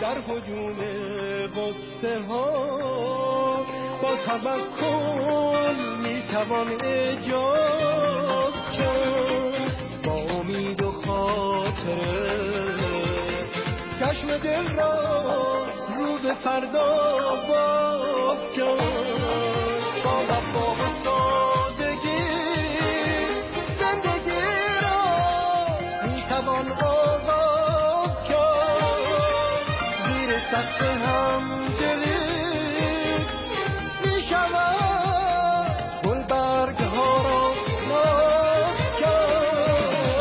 در هجوم غصه ها با توکل میتوان ایجاد کرد، با امید و خاطره چشم دل را رو به فردا باز کرد، با وفا و سادگی زندگی را میتوان آغاز کرد، زیر سقف همدلی میشود گلبرگ ها را ناز کرد.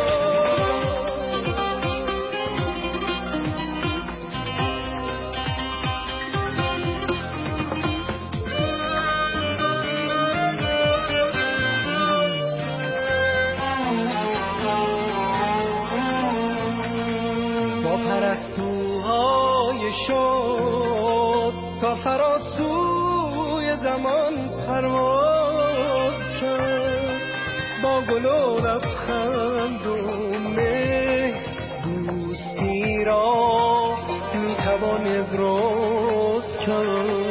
با پرستوهای شد تا فراسوی زمان پرواز کرد، با گل و لبخند و مهر دوستی را میتوان ابراز کرد.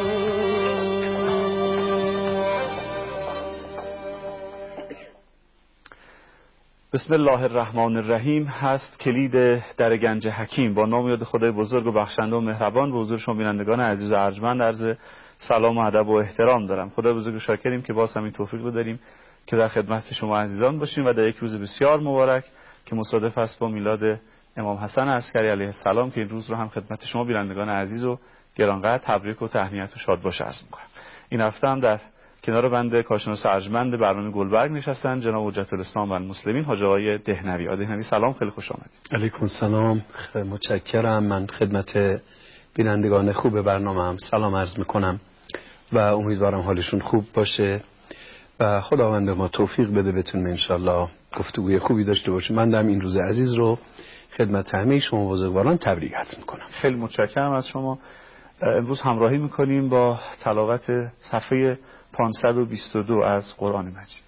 بسم الله الرحمن الرحیم هست کلید در گنج حکیم. با نام یاد خدای بزرگ و بخشنده و مهربان به حضور شما بینندگان عزیز و ارجمند عرض سلام و ادب و احترام دارم. خدای بزرگ شاکریم که باز هم این توفیق رو داریم که در خدمت شما عزیزان باشیم و در یک روز بسیار مبارک که مصادف است با میلاد امام حسن عسکری علیه السلام که این روز رو هم خدمت شما بینندگان عزیز و گرانقدر تبریک و تهنیت و شاد باش عرض می‌کنم. این هفته هم در کنار بنده کارشناس ارجمند برنامه گلبرگ نشستن جناب حجت الاسلام و المسلمین حاج آقای دهنوی. آقای دهنوی سلام، خیلی خوش آمدید. علیکم السلام، خیلی متشکرم. من خدمت بینندگان خوب برنامه هم سلام عرض میکنم و امیدوارم حالشون خوب باشه و خداوند به ما توفیق بده بتونیم انشالله گفتگوی خوبی داشته باشیم. من در این روز عزیز رو خدمت همه شما بزرگواران تبریک عرض میکنم. خیلی متشکرم از شما. امروز همراهی میکنیم با تلاوت صفحه 522 از قرآن مجید.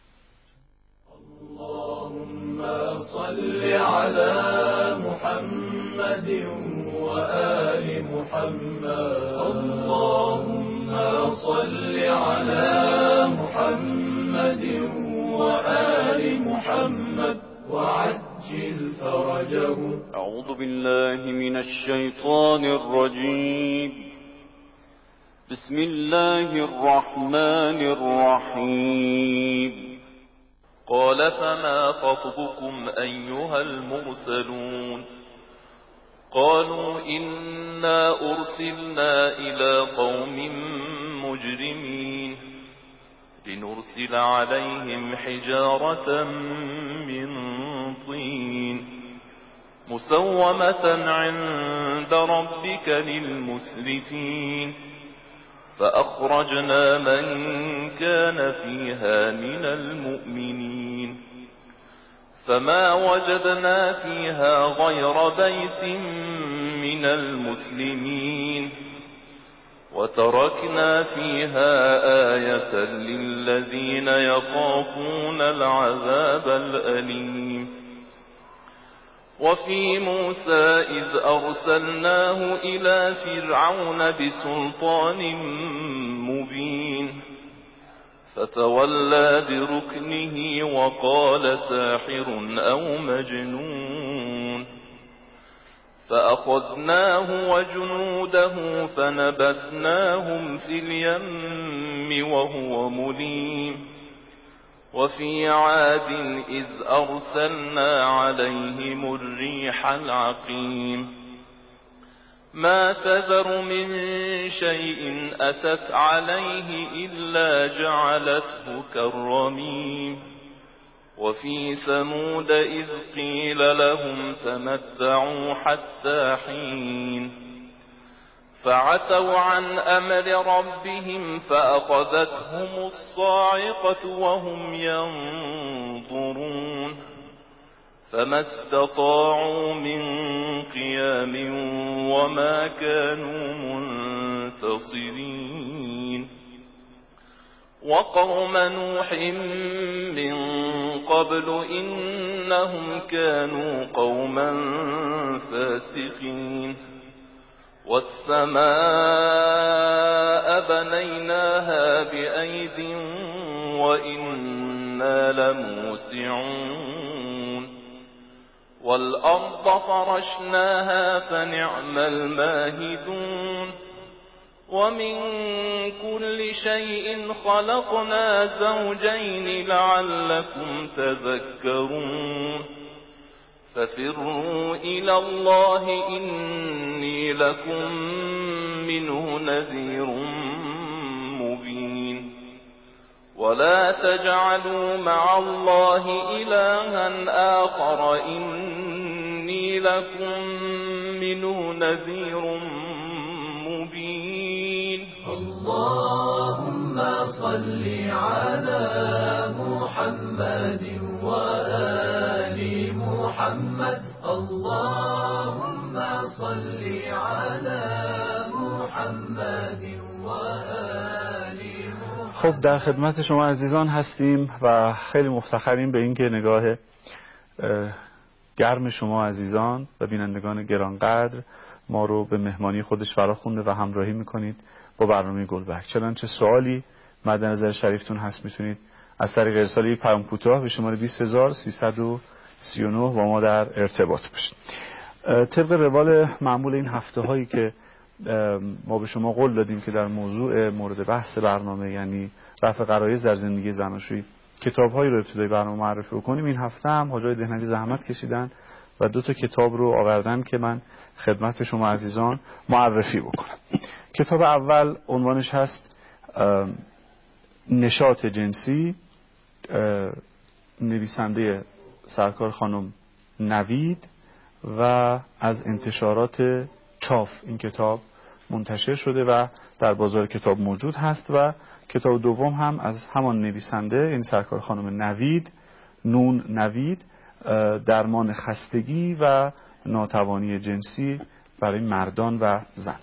اللهم صل على محمد و آل محمد. اللهم صل على محمد و آل محمد وعجل فرجه. أعوذ بالله من الشيطان الرجيم. بسم الله الرحمن الرحيم. قال فما خطبكم أيها المرسلون؟ قالوا إنا أرسلنا إلى قوم مجرمين لنرسل عليهم حجارة من طين مسومة عند ربك للمسرفين فأخرجنا من كان فيها من المؤمنين فما وجدنا فيها غير بيت من المسلمين وتركنا فيها آية للذين يخافون العذاب الأليم. وفي موسى إذ أرسلناه إلى فرعون بسلطان مبين فتولى بركنه وقال ساحر أو مجنون فأخذناه وجنوده فنبذناهم في اليم وهو مليم. وفي عاد إذ أرسلنا عليهم الريح العقيم ما تذر من شيء أتت عليه إلا جعلته كالرميم. وفي ثمود إذ قيل لهم تمتعوا حتى حين فعتوا عن أمر ربهم فأخذتهم الصاعقة وهم ينظرون فما استطاعوا من قيام وما كانوا منتصرين. وقوم نوح من قبل إنهم كانوا قوما فاسقين والسماء بنيناها بأيد وإنا لموسعون والأرض فرشناها فنعم الماهدون ومن كل شيء خلقنا زوجين لعلكم تذكرون ففروا إلى الله إني لكم منه نذير مبين ولا تجعلوا مع الله إلها آخر إني لكم منه نذير مبين اللهم صل على محمد وآل محمد اللهم صل على محمد وآل محمد. خب در خدمت شما عزیزان هستیم و خیلی مفتخریم به اینکه نگاه گرم شما عزیزان و بینندگان گرانقدر ما رو به مهمانی خودش فراخونده و همراهی میکنید با برنامه گلبرگ. چنانچه سوالی مد نظر شریفتون هست میتونید از طریق ارسال یک پیام کوتاه به شماره 20339 با ما در ارتباط باشید. طبق روال معمول این هفته هایی که ما به شما قول دادیم که در موضوع مورد بحث برنامه یعنی رفع غرایز در زندگی زناشویی کتاب‌هایی رو ابتدای برنامه معرفی بکنیم، این هفته هم حاجی دهنوی زحمت کشیدن و 2 کتاب رو آوردن که من خدمت شما عزیزان معرفی بکنم. کتاب اول عنوانش هست نشاط جنسی، نویسنده سرکار خانم نوید و از انتشارات چاف این کتاب منتشر شده و در بازار کتاب موجود هست. و کتاب دوم هم از همان نویسنده این سرکار خانم نوید، نون نوید، درمان خستگی و ناتوانی جنسی برای مردان و زنان.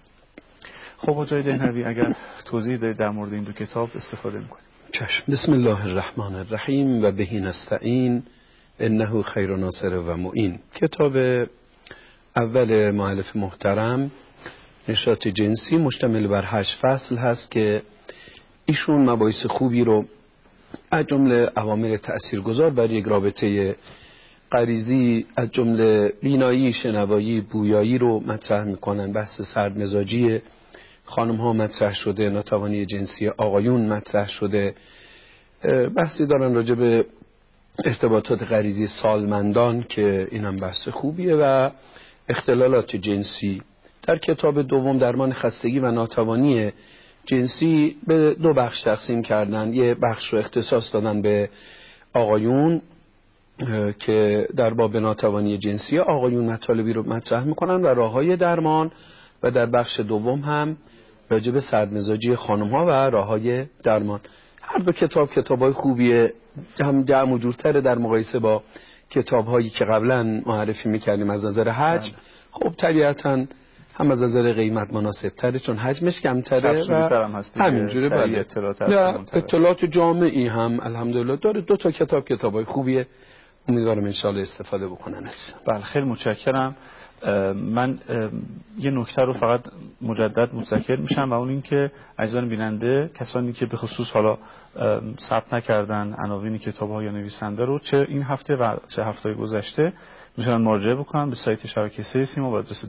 خب حاجی دهنوی اگر توضیح دارید در مورد این 2 کتاب استفاده میکنید. چشم. بسم الله الرحمن الرحیم و بهی نستعین انه خیر ناصر و معین. کتاب اول مؤلف محترم نشاط جنسی مشتمل بر 8 فصل هست که ایشون مباحث خوبی رو از جمله عوامل تأثیرگذار بر یک رابطه غریزی از جمله بینایی، شنوایی، بویایی رو مطرح میکنن. بحث سردمزاجی خانم ها مطرح شده، ناتوانی جنسی آقایون مطرح شده. بحثی دارن راجع به ارتباطات غریزی سالمندان که اینم بحث خوبیه و اختلالات جنسی. در کتاب دوم درمان خستگی و ناتوانی جنسی به 2 بخش تقسیم کردن. یه بخش رو اختصاص دادن به آقایون که در باب ناتوانی جنسی آقایون مطالبی رو مطرح میکنن و راههای درمان، و در بخش دوم هم راجع به سردمزاجی خانم ها و راههای درمان. هر 2 کتاب کتابای خوبیه، هم جمع و جورتره در مقایسه با کتاب‌هایی که قبلا معرفی میکردیم از نظر حجم. خب طبیعتاً هم از نظر قیمت مناسب تره چون حجمش کمتره و همینجوره. بله اطلاعات جامعی هم الحمدلله داره. 2 کتابای خوبیه، امیدوارم انشالله استفاده بکنن. بله خیلی متشکرم. من یه نکته رو فقط مجدد متذکر میشم و اون این که عزیزان بیننده، کسانی که به خصوص حالا ثبت نکردن عناوین کتاب‌ها یا نویسنده رو، چه این هفته و چه هفته گذشته میتونن مراجعه بکنن به سایت شبکه سیما با آدرس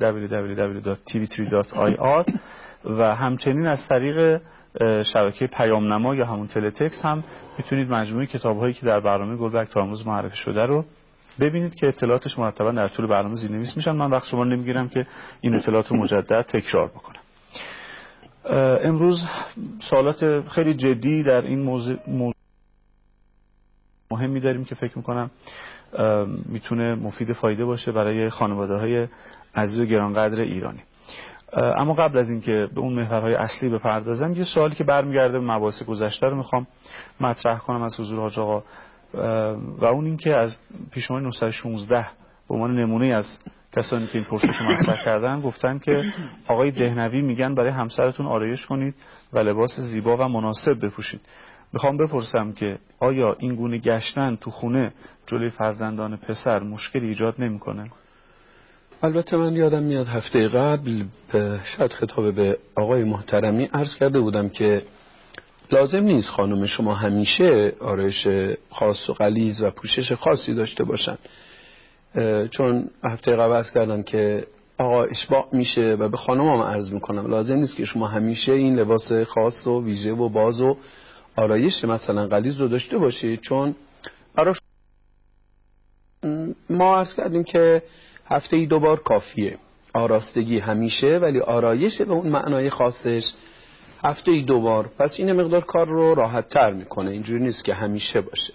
www.tv3.ir و همچنین از طریق شبکه پیام نما یا همون تلتکس هم میتونید مجموعه کتاب‌هایی که در برنامه گلبرگ تا امروز معرفی شده رو ببینید که اطلاعاتش مرتبا در طول برنامه زیرنویس میشن. من وقت شما نمیگیرم که این اطلاعات رو مجدد تکرار بکنم. امروز سوالات خیلی جدی در این موضوع مهمی داریم که فکر میکنم میتونه مفید فایده باشه برای خانواده‌های عزیز و گرانقدر ایرانی. اما قبل از اینکه به اون محورهای اصلی بپردازم، یه سوالی که برمیگرده به مباحث گذشته رو میخوام مطرح کنم از حضور حاج آقا و اون این که از پیشنهاد 916 به عنوان نمونه از کسانی که این پرسش رو مطرح کردن گفتن که آقای دهنوی میگن برای همسرتون آرایش کنید و لباس زیبا و مناسب بپوشید. میخوام بپرسم که آیا این گونه گشتن تو خونه جلوی فرزندان پسر مشکلی ایجاد نمیکنه؟ البته من یادم میاد هفته قبل شاید خطاب به آقای محترمی عرض کرده بودم که لازم نیست خانم شما همیشه آرایش خاص و غلیظ و پوشش خاصی داشته باشن، چون هفته قبل عرض کردم که آقا اشباع میشه و به خانم هم عرض میکنم لازم نیست که شما همیشه این لباس خاص و ویژه و باز و آرایش مثلا غلیظ رو داشته باشید، چون برای ما عرض کردیم که هفته ای 2 بار کافیه. آراستگی همیشه، ولی آرایش به اون معنای خاصش هفته ای 2 بار. پس این مقدار کار رو راحت تر میکنه، اینجوری نیست که همیشه باشه.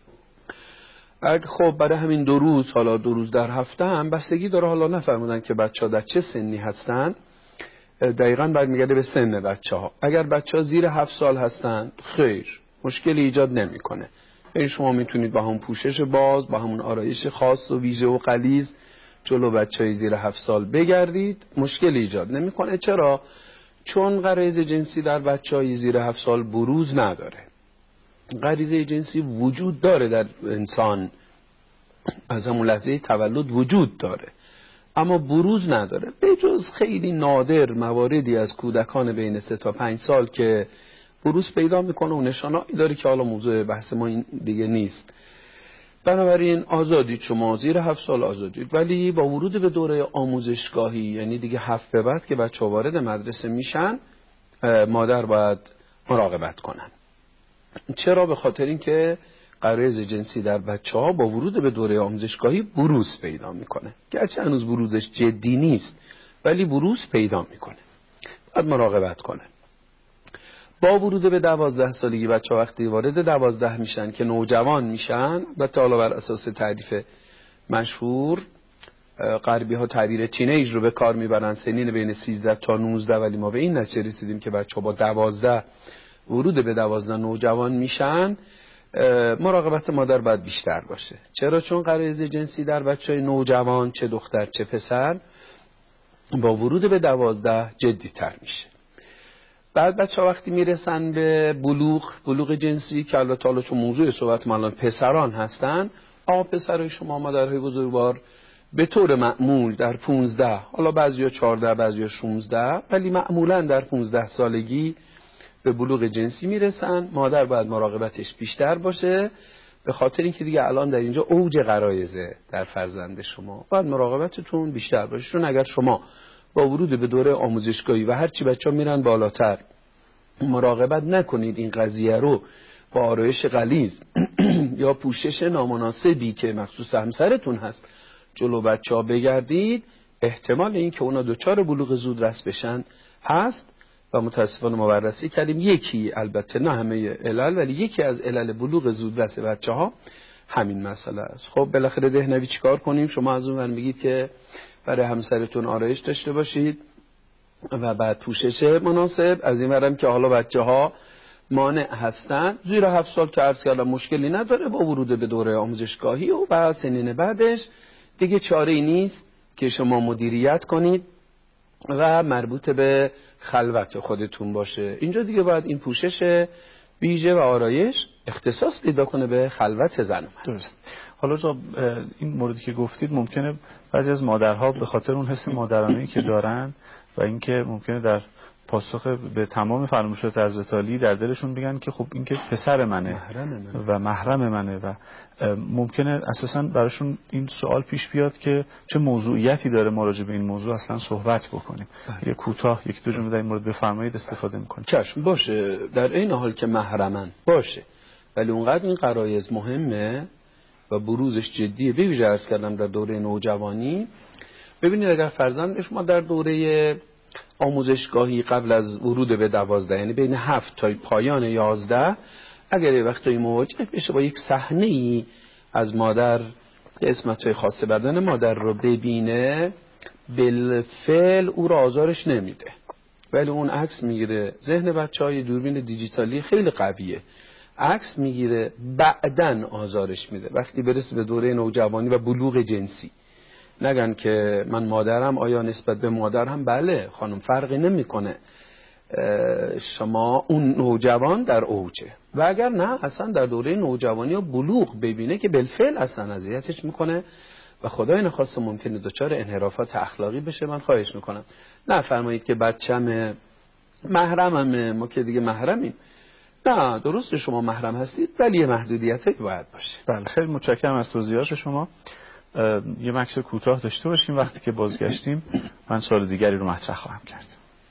خب برای همین 2 روز، حالا 2 روز در هفته هم بستگی داره، حالا نفرمودن که بچه ها در چه سنی هستن، دقیقاً برمیگرده به سن بچه ها. اگر بچه ها زیر 7 سال هستن خیر، مشکلی ایجاد نمیکنه. این شما میتونید با همون پوشش باز، با همون آرایش خاص و ویژه و غلیظ جلو بچهای زیر 7 سال بگردید، مشکلی ایجاد نمیکنه. چرا؟ چون غریزه جنسی در بچهای زیر 7 سال بروز نداره. غریزه جنسی وجود داره در انسان، از همون لحظه تولد وجود داره، اما بروز نداره، به جز خیلی نادر مواردی از کودکان بین 3 تا 5 سال که بروز پیدا میکنه و نشانه‌ای داره که حالا موضوع بحث ما این دیگه نیست. بنابراین آزادید، شما زیر 7 سال آزادید، ولی با ورود به دوره آموزشگاهی، یعنی دیگه 7 به بعد که بچه‌ها وارد مدرسه میشن، مادر باید مراقبت کنن. چرا؟ به خاطر اینکه غریزه جنسی در بچه‌ها با ورود به دوره آموزشگاهی بروز پیدا میکنه، گرچه هنوز بروزش جدی نیست ولی بروز پیدا میکنه، باید مراقبت کنن. با ورود به 12 سالگی بچه‌ها وقتی وارد 12 میشن که نوجوان میشن، البته حالا بر اساس تعریف مشهور غربی ها تعبیر تینیج رو به کار میبرن، سنین بین 13 تا 19، ولی ما به این نتیجه رسیدیم که بچه‌ها با 12 ورود به 12 نوجوان میشن، مراقبت مادر باید بیشتر باشه. چرا؟ چون غریزه جنسی در بچهای نوجوان، چه دختر چه پسر، با ورود به 12 جدی تر میشه. بعد بچه‌ها وقتی میرسن به بلوغ جنسی، که البته حالا چون موضوع صحبت ما الان پسران هستن، پسرای شما مادرهای بزرگوار به طور معمول در 15، حالا بعضیا 14 بعضیا 16، ولی معمولا در 15 سالگی به بلوغ جنسی میرسن. مادر باید مراقبتش بیشتر باشه، به خاطر اینکه دیگه الان در اینجا اوج غرایزه در فرزند شما، باید مراقبتتون بیشتر باشه. چون اگر شما با ورود به دوره آموزشگاهی و هرچی بچه‌ها میرن بالاتر مراقبت نکنید، این قضیه رو با آرایش غلیظ یا پوشش نامناسبی که مخصوص همسرتون هست جلو بچه‌ها بگردید، احتمال این که اونا دچار بلوغ زودرس بشن هست. و متاسفانه ما بررسی کردیم یکی، البته نه همه علل، ولی یکی از علل بلوغ زودرس بچه‌ها همین مسئله است. خب بالاخره دهنوی چیکار کنیم؟ شما از اون ور میگید که برای همسرتون آرایش داشته باشید و بعد پوشش مناسب، از این ورم که حالا بچه‌ها مانع هستن، زیر 7 سال که عرض کردم مشکلی نداره، با ورود به دوره آموزشگاهی و بعد سنین بعدش دیگه چاره‌ای نیست که شما مدیریت کنید و مربوط به خلوت خودتون باشه. اینجا دیگه باید این پوشش ویژه و آرایش اختصاص پیدا کنه به خلوت زن. درست. حالا جا این موردی که گفتید، ممکنه بعضی از مادرها به خاطر اون حس مادرانه‌ای که دارن و اینکه ممکنه در پاسخ به تمام فرمایشات حضرت علی در دلشون بگن که خب این که پسر منه و محرم منه، و ممکنه اساسا براشون این سوال پیش بیاد که چه موضوعیتی داره ما راجع به این موضوع اصلا صحبت بکنیم. یه کوتاه 1-2 جمله در این مورد بفرمایید استفاده می‌کنیم. چشم باشه، در این حال که محرمن باشه، ولی اونقدر این غرایز مهمه و بروزش جدیه. به ویژه عرض کردم در دوره نوجوانی. ببینید اگر فرزند شما در دوره آموزشگاهی قبل از ورود به 12، یعنی بین 7 تا پایان 11، اگر یه وقتایی مواجه بشه با یک صحنه‌ای از مادر، قسمت‌های خاص بدن مادر رو ببینه، بالفعل او را آزارش نمیده، ولی اون عکس میگیره. ذهن بچه‌های دوربین دیجیتالی خیلی قویه، عکس میگیره، بعدن آزارش میده وقتی برسه به دوره نوجوانی و بلوغ جنسی. نگن که من مادرم، آیا نسبت به مادرم؟ بله خانم، فرقی نمیکنه، شما اون نوجوان در اوجه. و اگر نه اصلا در دوره نوجوانی و بلوغ ببینه که بالفعل اصلا اذیتش میکنه و خدای نخواسته ممکنه دچار انحرافات اخلاقی بشه، من خواهش میکنم نه فرمایید که بچه‌م محرممه، ما که دیگه محرمیم. نه، درسته شما محرم هستید ولی یه محدودیتی باید باشه. بله، خیلی متشکرم از توضیحات شما. یه مکس کوتاه داشته باشیم، وقتی که بازگشتیم من سوال دیگری رو مطرح خواهم کرد.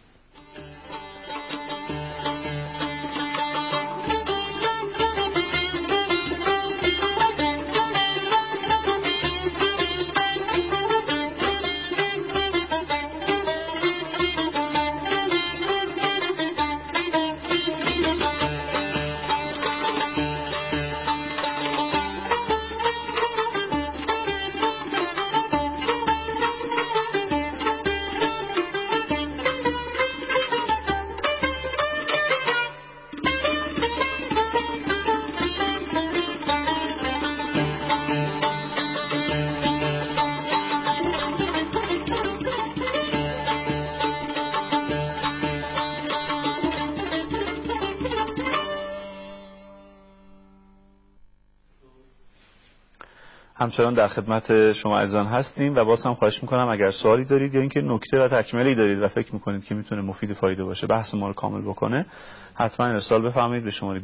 همچنان در خدمت شما عزیزان هستیم و باز هم خواهش میکنم اگر سوالی دارید یا اینکه نکته و تکمیلی دارید و فکر میکنید که میتونه مفید و فایده باشه بحث ما رو کامل بکنه، حتما ارسال بفرمایید به شماره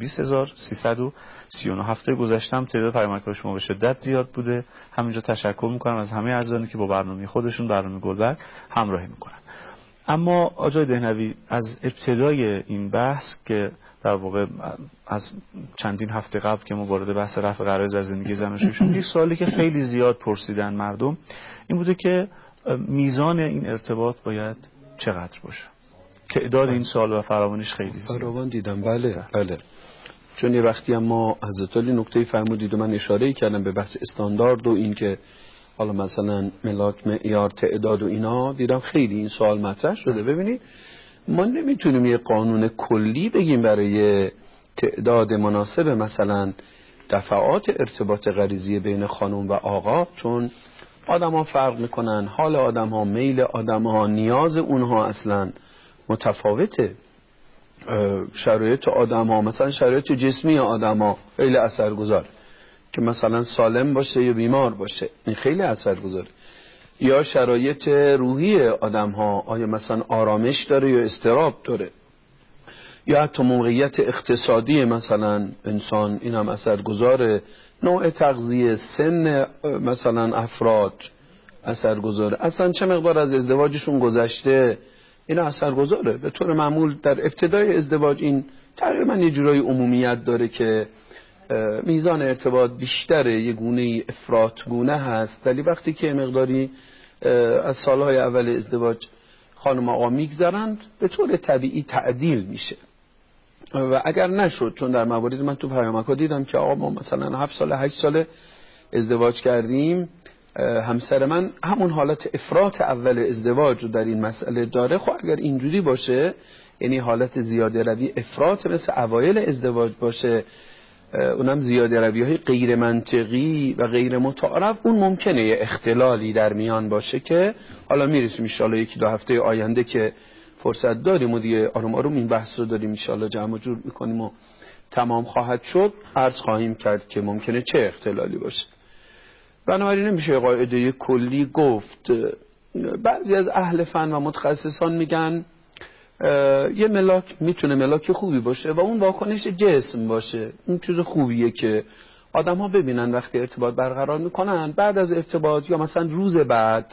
20339. هفته گذشتم تعداد پیامک‌های شما به شدت زیاد بوده. همینجا تشکر میکنم از همه عزیزانی که با برنامه خودشون، برنامه گلبرگ، همراهی میکنن. اما آقای دهنوی، از ابتدای این بحث که در واقع از چندین هفته قبل که ما وارد بحث رفع غرایز از زندگی زناشویی شدیم، یک سوالی که خیلی زیاد پرسیدن مردم این بوده که میزان این ارتباط باید چقدر باشه؟ تعداد این سوال و فراوانش خیلی زیاد. فراوان دیدم. بله. چون یه وقتی هم ما حضرت علی نکته فرمودید و من اشاره کردم به بحث استاندارد و این که حالا مثلا ملاک، معیار، تعداد و اینا، دیدم خیلی این سوال مطرح شده. ببینید ما نمیتونیم یه قانون کلی بگیم برای تعداد مناسب مثلا دفعات ارتباط غریزی بین خانم و آقا، چون آدم ها فرق میکنن، حال آدم ها، میل آدم ها، نیاز اونها اصلا متفاوته. شرایط آدم ها، مثلا شرایط جسمی آدم ها خیلی اثرگذار، که مثلا سالم باشه یا بیمار باشه، این خیلی اثرگذاره. یا شرایط روحی آدم ها، آیا مثلا آرامش داره یا اضطراب داره، یا حتی موقعیت اقتصادی مثلا انسان، این هم اثرگذاره. نوع تغذیه، سن مثلا افراد اثرگذاره، اصلا چه مقدار از ازدواجشون گذشته، این اثرگذاره. به طور معمول در ابتدای ازدواج این تقریبا یه جورای عمومیت داره که میزان ارتباط بیشتره، یه گونه افراطگونه هست، ولی وقتی که مقداری از سالهای اول ازدواج خانم آقا میگذرند به طور طبیعی تعدیل میشه. و اگر نشد، چون در مواردی من تو پیامک‌ها دیدم که آقا ما مثلا 7 سال 8 سال ازدواج کردیم، همسر من همون حالت افراط اول ازدواج رو در این مسئله داره. خب اگر اینجوری باشه، یعنی حالت زیاده روی افراط مثل اوایل ازدواج باشه، اونم زیاده روی‌های غیر منطقی و غیر متعارف، اون ممکنه یه اختلالی در میان باشه که حالا میرسیم ان شاءالله یکی دو هفته آینده که فرصت داریم و دیگه آروم آروم این بحث رو داریم ان شاءالله جمع و جور میکنیم و تمام خواهد شد، عرض خواهیم کرد که ممکنه چه اختلالی باشه. بنابراین نمیشه قاعده کلی گفت. بعضی از اهل فن و متخصصان میگن یه ملاک میتونه ملاک خوبی باشه و اون واکنش جسم باشه. اون چیز خوبیه که آدم ها ببینن وقتی ارتباط برقرار میکنن، بعد از ارتباط یا مثلا روز بعد،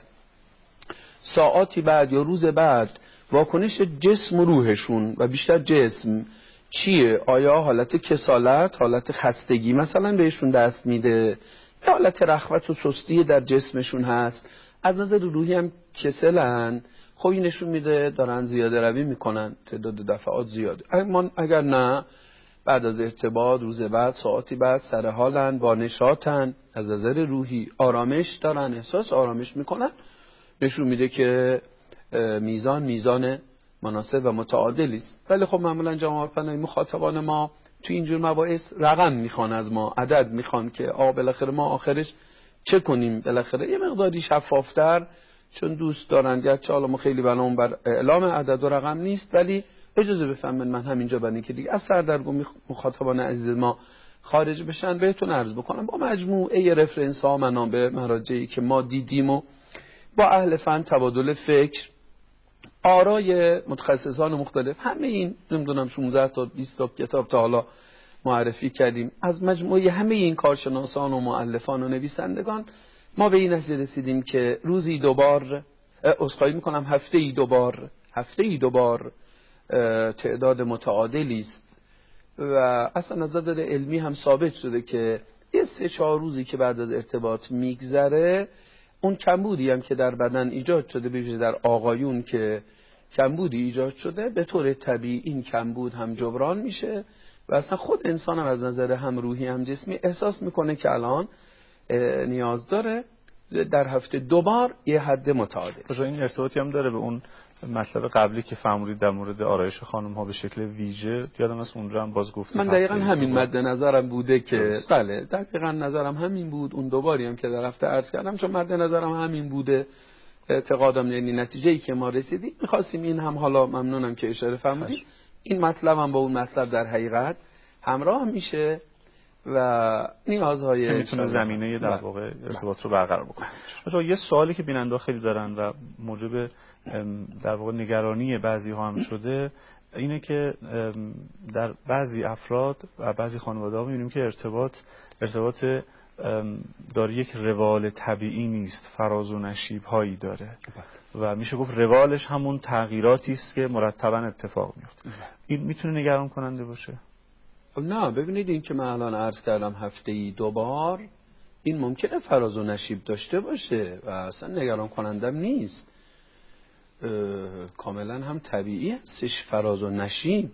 ساعاتی بعد یا روز بعد، واکنش جسم و روحشون و بیشتر جسم چیه؟ آیا حالت کسالت، حالت خستگی مثلا بهشون دست میده، یا حالت رخوت و سستی در جسمشون هست؟ از نظر روحی هم کسلن، خب این نشون میده دارن زیاده روی میکنن، تعداد دفعات زیاده. اگر نه، بعد از ارتباط روز بعد، ساعتی بعد سر حالن، با نشاطن، از نظر روحی آرامش دارن، احساس آرامش میکنن، نشون میده که میزان مناسب و متعادلی است. ولی خب معمولا جوامع فنی مخاطبان ما تو اینجور مباحث رقم میخوان از ما، عدد میخوان که بالاخره ما آخرش چه کنیم، بالاخره یه مقداری شفافتر، چون دوست دارن، گرچه حالا ما خیلی بنامون بر اعلام عدد و رقم نیست، ولی اجازه بفرمایید من همینجا برای اینکه دیگه از سردرگم مخاطبان عزیز ما خارج بشن بهتون عرض بکنم با مجموعه رفرنس ها منابع مراجعی که ما دیدیم و با اهل فن تبادل فکر آرای متخصصان مختلف، همه این نمیدونم 16 تا 20 تا کتاب تا حالا معرفی کردیم، از مجموعه همه این کارشناسان و مؤلفان و نویسندگان ما به این نتیجه رسیدیم که روزی دوبار هفته ای دوبار تعداد متعادلی است و اصلا از نظر علمی هم ثابت شده که یه 3-4 روزی که بعد از ارتباط میگذره اون کمبودی هم که در بدن ایجاد شده، به ویژه در آقایون که کمبودی ایجاد شده، به طور طبیعی این کمبود هم جبران میشه و اصلا خود انسان هم از نظر هم روحی هم جسمی احساس میکنه که الان نیاز داره در هفته 2 بار یه حد متعادل. این ارتباطی هم داره به اون مطلب قبلی که فرمودید در مورد آرایش خانم ها به شکل ویژه، یادم از اون رو هم باز گفتید. من دقیقاً همین مد نظرم بوده که بله دقیقاً نظرم همین بود، اون 2 باری هم که در هفته عرض کردم، چون مد نظرم همین بوده اعتقادم، یعنی نتیجه‌ای که ما رسیدیم می‌خواستیم این هم، حالا ممنونم که اشاره فرمودید، این مطلب هم با اون مطلب در حقیقت همراه میشه و نیازهای میتونه زمینه در واقع ارتباط رو برقرار بکنه. مثلا یه سوالی که بیننده خیلی دارن و موجب در واقع نگرانی بعضی ها هم شده اینه که در بعضی افراد و بعضی خانواده ها میبینیم که ارتباط داره یک روال طبیعی نیست، فراز و نشیب هایی داره و میشه گفت روالش همون تغییراتی است که مرتبا اتفاق میفته. این میتونه نگران کننده باشه؟ نه، ببینید این که من الان عرض کردم هفته‌ای 2 بار، این ممکنه فراز و نشیب داشته باشه و اصلا نگران کنندم نیست، کاملا هم طبیعی هستش فراز و نشیب.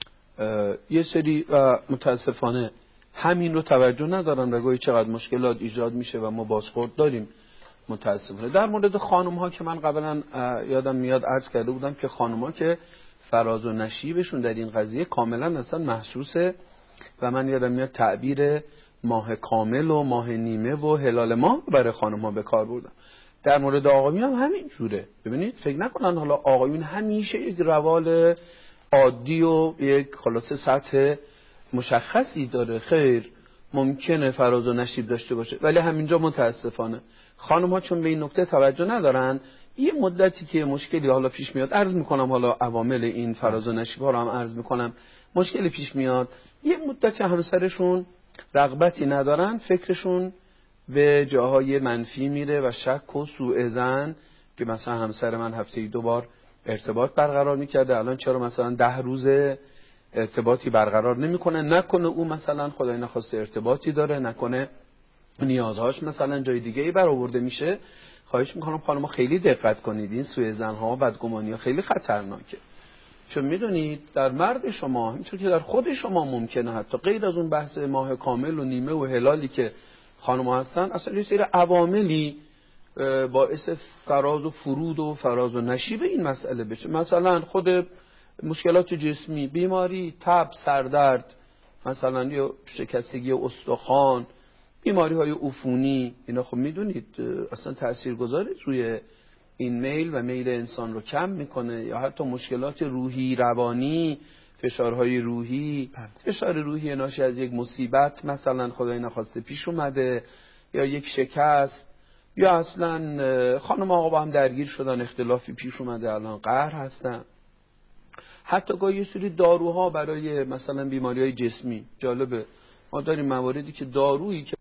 یه سری متاسفانه همین رو توجه ندارن و گاهی چقدر مشکلات ایجاد میشه و ما بازخورد داریم متاسفانه. در مورد خانم ها که من قبلا یادم میاد عرض کرده بودم که خانم ها که فراز و نشیبشون در این قضیه کاملا اصلا محسوسه و من یادم میاد تعبیر ماه کامل و ماه نیمه و هلال ماه برای خانم ها به کار بردم. در مورد آقایون هم همین جوره. ببینید فکر نکنن حالا آقایون همیشه یک روال عادی و یک خلاصه سطح مشخصی داره، خیر ممکنه فراز و نشیب داشته باشه، ولی همینجا متاسفانه خانم ها چون به این نکته توجه ندارن، یه مدتی که مشکلی حالا پیش میاد، عرض میکنم حالا عوامل این فراز و نشیب ها رو هم عرض میکنم، مشکلی پیش میاد یه مدتی همسرشون رغبتی ندارن، فکرشون به جاهای منفی میره و شک و سوء ظن که مثلا همسر من هفته‌ای 2 بار ارتباط برقرار میکرده، الان چرا مثلا 10 روز ارتباطی برقرار نمیکنه، نکنه او مثلا خدای نخواسته ارتباطی داره، نکنه نیازهاش مثلا جای دیگه ای برآورده میشه. خواهش میکنم خانم‌ها خیلی دقت کنید، این سوء ظن‌ها و بدگمانی‌ها خیلی خطرناکه، چون میدونید در مرد شما همینطور که در خود شما ممکنه حتی غیر از اون بحث ماه کامل و نیمه و هلالی که خانم‌ها هستن، اصلا یه سری عواملی باعث فراز و فرود و فراز و نشیب این مسئله بشه، مثلا خود مشکلات جسمی، بیماری، تب، سردرد، مثلا یا شکستگی استخوان، بیماری‌های عفونی، اینا خب میدونید اصلا تاثیرگذاره روی این میل و میل انسان رو کم میکنه، یا حتی مشکلات روحی روانی، فشارهای روحی، فشار روحی ناشی از یک مصیبت مثلا خدای نخواسته پیش اومده، یا یک شکست، یا اصلا خانم آقا با هم درگیر شدن، اختلافی پیش اومده الان قهر هستن، حتی گاهی یه سری داروها برای مثلا بیماری‌های جسمی. جالبه ما داریم مواردی که دارویی که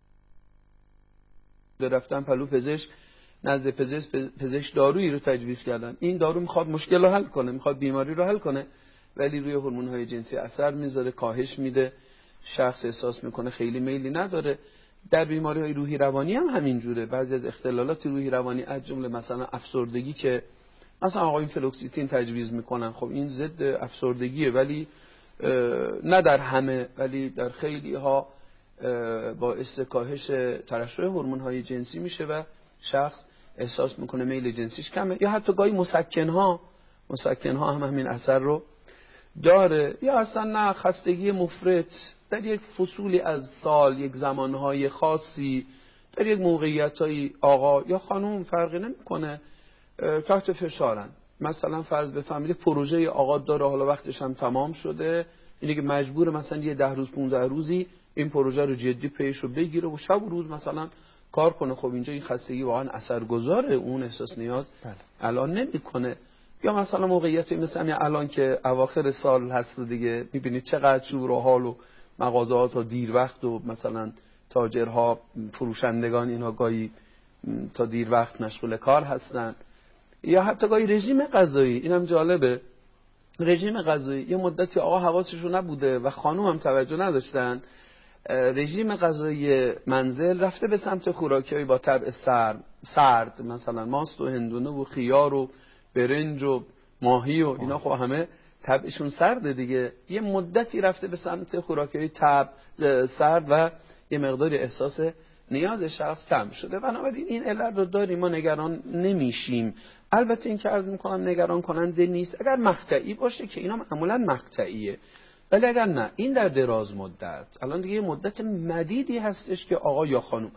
رفتن پلو پزشک، نزد پزشک دارویی رو تجویز کردن، این دارو میخواد مشکل رو حل کنه، میخواد بیماری رو حل کنه، ولی روی هورمون‌های جنسی اثر میذاره، کاهش میده، شخص احساس میکنه خیلی میلی نداره. در بیماری‌های روحی روانی هم همین جوره، بعضی از اختلالات روحی روانی از جمله مثلا افسردگی که مثلا آقایون فلوکسیتین تجویز میکنن، خب این ضد افسردگیه ولی نه در همه، ولی در خیلی ها باعث کاهش ترشح هورمون‌های جنسی میشه و شخص احساس میکنه میل جنسیش کمه. یا حتی گاهی مسکن ها هم همین اثر رو داره، یا اصلا نه خستگی مفرط در یک فصولی از سال، یک زمانهای خاصی، در یک موقعیت‌های آقا یا خانم فرقی نمیکنه تحت فشارن، مثلا فرض بفرمایید پروژه آقا داره، حالا وقتش هم تمام شده، اینه که مجبور مثلا یه 10 روز 15 روزی این پروژه رو جدی پیش رو بگیره و شب و روز مثلا کار کنه. خب اینجا این خستگی واقعا اثرگذاره، اون احساس نیاز الان نمیکنه. یا مثلا موقعیتی مثل همین الان که اواخر سال هست دیگه، میبینید چقدر شور و حال و مغازه‌ها تا دیر وقت و مثلا تاجرها فروشندگان اینا گاهی تا دیر وقت مشغول کار هستن. یا حتی گاهی رژیم غذایی، اینم جالبه، رژیم غذایی یه مدتی آقا حواسشون نبوده و خانوم هم توجه نداشتن، رژیم غذایی منزل رفته به سمت خوراکی‌های با طبع سرد، مثلا ماست و هندونه و خیار و برنج و ماهی و اینا، خب همه طبعشون سرده دیگه. یه مدتی رفته به سمت خوراکی‌های طبع سرد و یه مقداری احساس نیاز شخص کم شده. بنابراین این علت رو داریم، ما نگران نمیشیم. البته این که عرض میکنم نگران کننده نیست اگر مقطعی باشه که اینا معمولا مقطعیه، ولی اگر نه این در دراز مدت، الان دیگه یه مدت مدیدی هستش که آقا یا خانم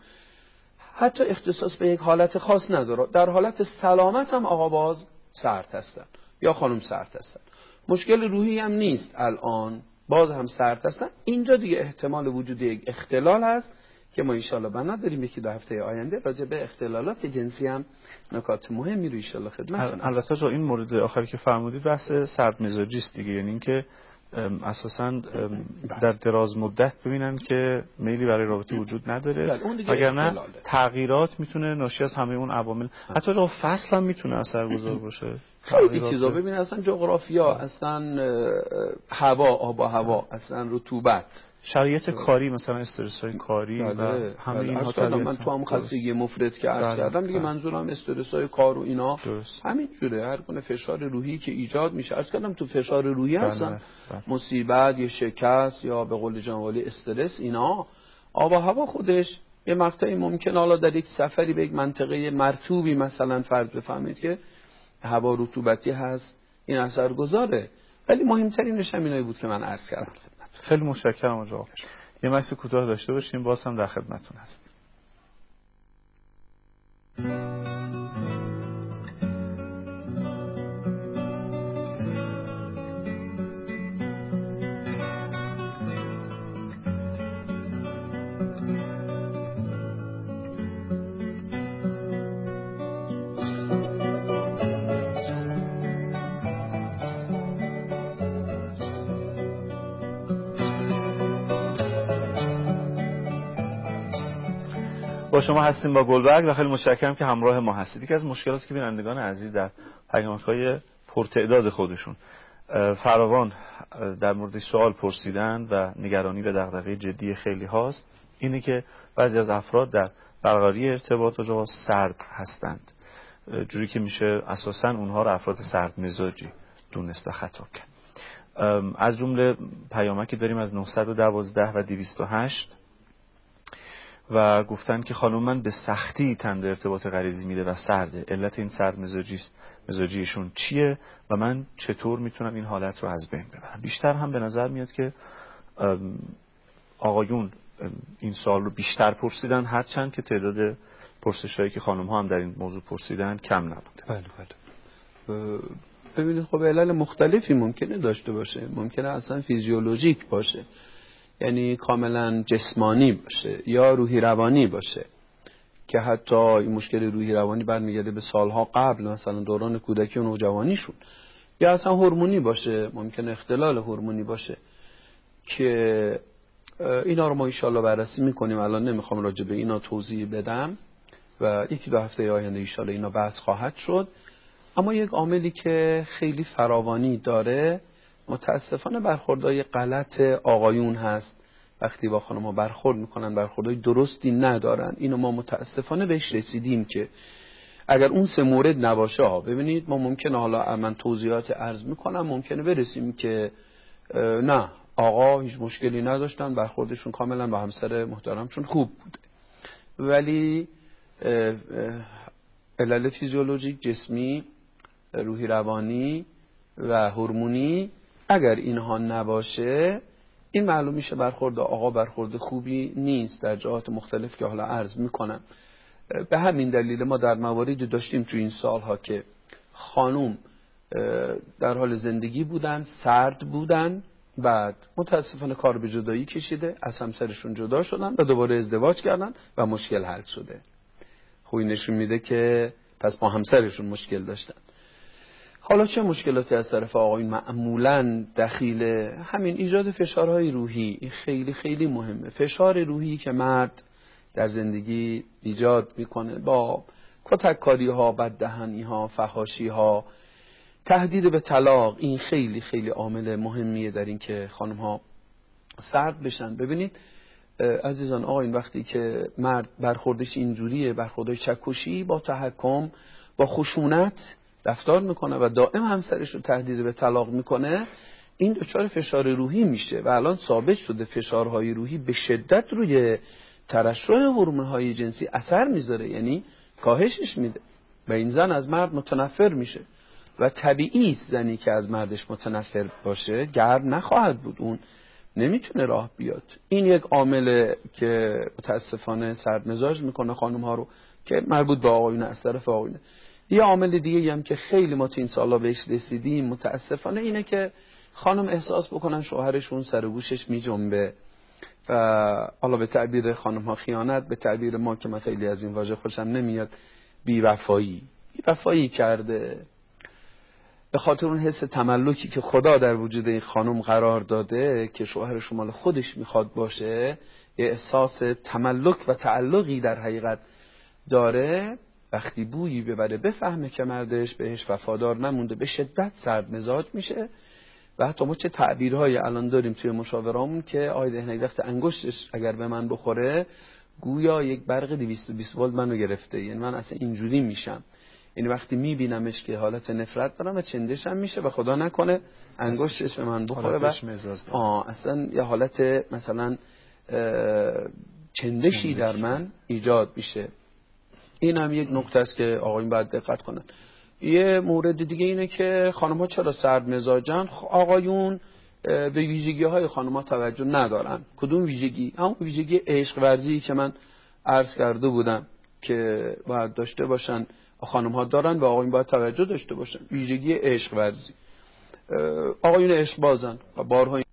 حتی اختصاص به یک حالت خاص نداره، در حالت سلامت هم آقا باز سرد هستن یا خانم سرد هستن، مشکل روحی هم نیست، الان باز هم سرد هستن. اینجا دیگه احتمال وجود یک اختلال هست که ما انشالله بنا داریم یکی 2 هفته آینده راجع به اختلالات جنسی هم نکات مهمی رو انشالله خدمت کنم. البته جو این مورد آخری که فرمودید بحث سرد مزاجی است دیگه، یعنی اینکه اساساً در دراز مدت ببینن که میلی برای رابطه وجود نداره، وگرنه تغییرات میتونه ناشی از همه اون عوامل، حتی جو فصل هم میتونه اثرگذار باشه. خیلی چیزا ببین، اصلا جغرافیا، اصلا هوا، آب و هوا، اصلا رطوبت، شرایط کاری، مثلا استرس‌های کاری و همه اینها. من تو هم خستگی مفرط که عرض کردم دیگه، منظورم استرس‌های کار و اینا همین جوره، هر گونه فشار روحی که ایجاد میشه، عرض کردم تو فشار روحی هستن، مصیبت یا شکست یا به قول جنوالی استرس، اینا آب و هوا خودش یه مقطعی ممکن حالا در یک سفری به یک منطقه مرطوبی مثلا فرض بفهمید که هوا رطوبتی هست، این اثرگذاره، ولی مهمترینش همینایی بود که من عرض کردم. خیلی متشکرم آقا. یه مکس کوتاه داشته باشیم، باز هم در خدمتتون هستیم. با شما هستیم با گلبرگ و خیلی متشکرم که همراه ما هستید. یکی از مشکلاتی که بینندگان عزیز در پیامک‌های پرتعداد خودشون فراوان در مورد سوال پرسیدن و نگرانی و دغدغه جدی خیلی هاست اینه که بعضی از افراد در برقراری ارتباط و سرد هستند، جوری که میشه اساساً اونها رو افراد سرد مزاجی دونست و خطاب کرد. از جمله پیامکی داریم از 912 و 208 و گفتن که خانم من به سختی تن به ارتباط غریزی میده و سرده، علت این سرد مزاجیشون چیه و من چطور میتونم این حالت رو از بین ببرم. بیشتر هم به نظر میاد که آقایون این سوال رو بیشتر پرسیدن، هرچند که تعداد پرسش‌هایی که خانم ها هم در این موضوع پرسیدن کم نبوده. بله. ببینید خب علل مختلفی ممکنه داشته باشه، ممکنه اصلا فیزیولوژیک باشه، یعنی کاملا جسمانی باشه یا روحی روانی باشه که حتی این مشکل روحی روانی برمیگرده به سالها قبل، مثلا دوران کودکی و نوجوانیشون، یا اصلا هورمونی باشه، ممکنه اختلال هورمونی باشه که اینا رو ما ان شاءالله بررسی میکنیم. الان نمیخوام راجع به اینا توضیح بدم و یکی 2 هفته آینده ان شاءالله اینا بحث خواهد شد. اما یک عاملی که خیلی فراوانی داره متاسفانه برخوردهای غلط آقایون هست، وقتی با خانم‌ها برخورد میکنن برخوردهای درستی ندارن. اینو ما متاسفانه بهش رسیدیم که اگر اون 3 مورد نباشه ببینید ما ممکنه، حالا من توضیحات عرض میکنم، ممکنه برسیم که نه آقا هیچ مشکلی نداشتن، برخوردشون کاملا با همسر محترمشون خوب بوده، ولی علل فیزیولوژیک، جسمی، روحی روانی و هورمونی اگر اینها نباشه، این معلوم میشه برخورد آقا برخورد خوبی نیست در جهات مختلف که حالا عرض میکنم. به همین دلیل ما در مواردی داشتیم تو این سالها که خانوم در حال زندگی بودن، سرد بودن بعد متاسفانه کار به جدایی کشیده، از همسرشون جدا شدن و دوباره ازدواج کردن و مشکل حل شده. خوبی نشون میده که پس با همسرشون مشکل داشتن. حالا چه مشکلاتی از طرف آقایون معمولاً دخیل همین ایجاد فشارهای روحی؟ این خیلی خیلی مهمه. فشار روحی که مرد در زندگی ایجاد میکنه با کتککاری ها، بددهنی ها، فحاشی ها، تهدید به طلاق، این خیلی خیلی عامل مهمیه در این که خانم ها سرد بشن. ببینید عزیزان، آقایون، وقتی که مرد برخوردش اینجوریه، برخوردش چکشی، با تحکم، با خشونت رفتار میکنه و دائم همسرش رو تهدید به طلاق میکنه، این دچار فشار روحی میشه و الان ثابت شده فشارهای روحی به شدت روی ترشح هورمون‌های جنسی اثر میذاره، یعنی کاهشش میده و این زن از مرد متنفر میشه و طبیعی است زنی که از مردش متنفر باشه گرم نخواهد بود، اون نمیتونه راه بیاد. این یک عامل که متاسفانه سردمزاج میکنه خانم ها رو که مربوط به آقایون از طرف آقایون. یه عامل دیگه هم که خیلی ما تو این سالا بهش رسیدیم متاسفانه اینه که خانم احساس بکنن شوهرشون سر گوشش میجنبه و حالا به تعبیر خانم ها خیانت، به تعبیر ما که من خیلی از این واژه خوشم نمیاد، بی‌وفایی کرده. به خاطر اون حس تملکی که خدا در وجود این خانم قرار داده که شوهرش مال خودش میخواد باشه، یه احساس تملک و تعلقی در حقیقت داره، وقتی بویی ببره بفهمه که مردش بهش وفادار نمونده به شدت سردمزاج میشه و حتی ما چه تعبیرهایی الان داریم توی مشاورامون که آیده دهنی وقت انگشتش اگر به من بخوره گویا یک برق 220 ولت منو گرفته، یعنی من اصلا اینجوری میشم، یعنی وقتی میبینمش که حالت نفرت دارم و چندشم میشه و خدا نکنه انگشتش به من بخوره و اصلا یه حالت مثلا چندشی در من ایجاد میشه. این هم یک نکته است که آقایون باید دقت کنن. یه مورد دیگه اینه که خانم ها چرا سرد مزاجن؟ آقایون به ویژگی های خانم ها توجه ندارن. کدوم ویژگی؟ همون ویژگی عشق ورزی که من عرض کرده بودم که باید داشته باشن، خانم ها دارن و آقایون باید توجه داشته باشن. ویژگی عشق ورزی. آقایون عشق بازن و بارها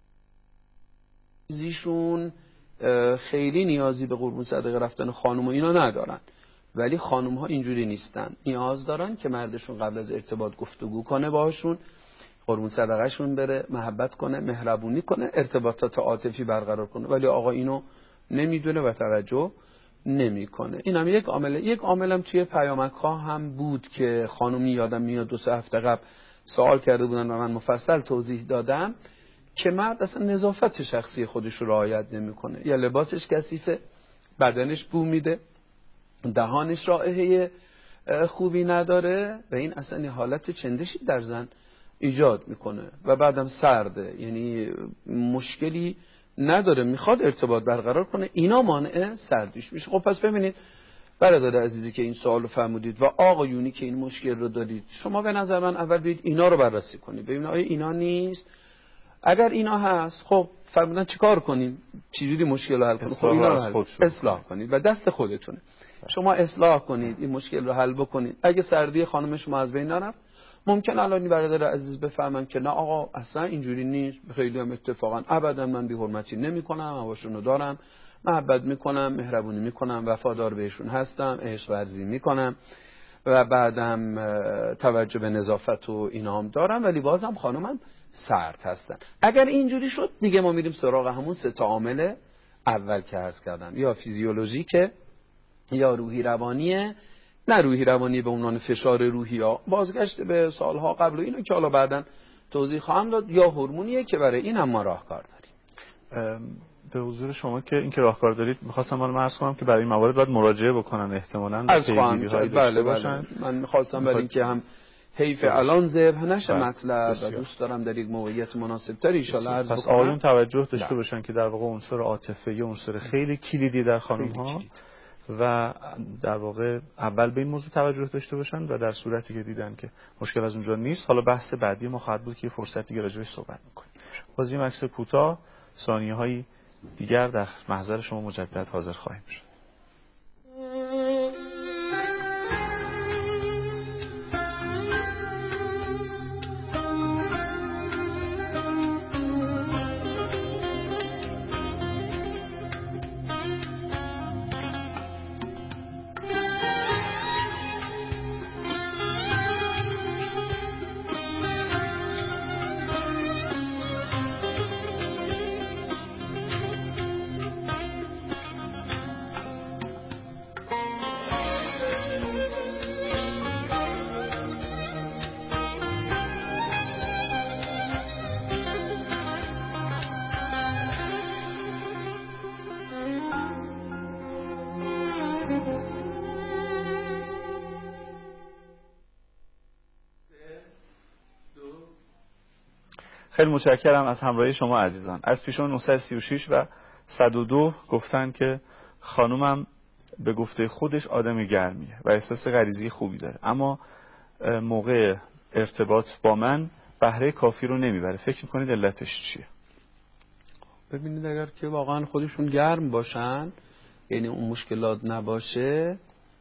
زیشون خیلی نیازی به قربون صدقه رفتن خانم و اینا ندارن، ولی خانم ها اینجوری نیستن، نیاز دارن که مردشون قبل از ارتباط گفتگو کنه باهاشون، قربون صدقه شون بره، محبت کنه، مهربونی کنه، ارتباطات عاطفی برقرار کنه، ولی آقا اینو نمیدونه و توجه نمیکنه. این هم یک عامله. یک عاملم توی پیامک ها هم بود که خانومی یادم میاد 2-3 هفته قبل سوال کرده بودن و من مفصل توضیح دادم که مرد اصلا نظافت شخصی خودش رو رعایت نمیکنه، یا لباسش کثیفه، بدنش بو میده، دهانش رائحه خوبی نداره و این اصلا حالت چندشی در زن ایجاد میکنه و بعدم سرده، یعنی مشکلی نداره، میخواد ارتباط برقرار کنه، اینا مانع سردیش میشه. خب پس ببینید برادر عزیزی که این سوال رو فرمودید و آقایونی که این مشکل رو دارید، شما به نظر من اول بیاید اینا رو بررسی کنید، ببینید آیا اینا نیست. اگر اینا هست خب فرمودن چیکار کنیم، چجوری مشکل رو حل کنیم؟ خب اینا رو اصلاح کنید و دست خودتونه. شما اصلاح کنید، این مشکل رو حل بکنید. اگه سردی خانم شما از بین نرفت، ممکن الان برادر عزیز بفهمن که نه آقا اصلا اینجوری نیست، خیلی هم اتفاقا ابدا من بی‌حرمتی نمی‌کنم، هواشونو دارم، محبت میکنم، مهربونی میکنم، وفادار بهشون هستم، عشق ورزی میکنم و بعدم توجه به نظافت و اینا هم دارم، ولی بازم خانمم سرد هستن. اگر اینجوری شد دیگه ما میریم سراغ همون 3 عامل اول که عرض کردم، یا فیزیولوژیکه، یا روحی روانیه. نه روحی روانی به عنوان فشار روحی ها، بازگشت به سالها قبل و اینو که حالا بعداً توضیح خواهم داد، یا هورمونیه که برای این هم ما راهکار داریم. به حضور شما که این که راهکار دارید می‌خواستم من عرض کنم که برای این موارد باید مراجعه بکنن احتمالاً به پیگیری‌های داشته باشن. من می‌خواستم برای اینکه هم حیف الان ذبح نشه مطلب و دوست دارم در یک موقعیت مناسب‌تری ان شاءالله عرض بکنم. پس آقایون توجه داشته باشن که در واقع عنصر عاطفه یه عنصر خیلی کلیدی در خانم‌ها و در واقع اول به این موضوع توجه داشته باشن و در صورتی که دیدن که مشکل از اونجا نیست، حالا بحث بعدی ما خواهد بود که فرصتی که راجع بهش صحبت می‌کنیم. باز این عکس کوتاه ثانیه‌های دیگر در محضر شما مجدد حاضر خواهیم شد. خیلی متشکرم از همراهی شما عزیزان. از پیشون 936 و 102 گفتن که خانومم به گفته خودش آدم گرمیه و احساس غریزی خوبی داره، اما موقع ارتباط با من بهره کافی رو نمیبره. فکر میکنید علتش چیه؟ ببینید اگر که واقعا خودشون گرم باشن، یعنی اون مشکلات نباشه،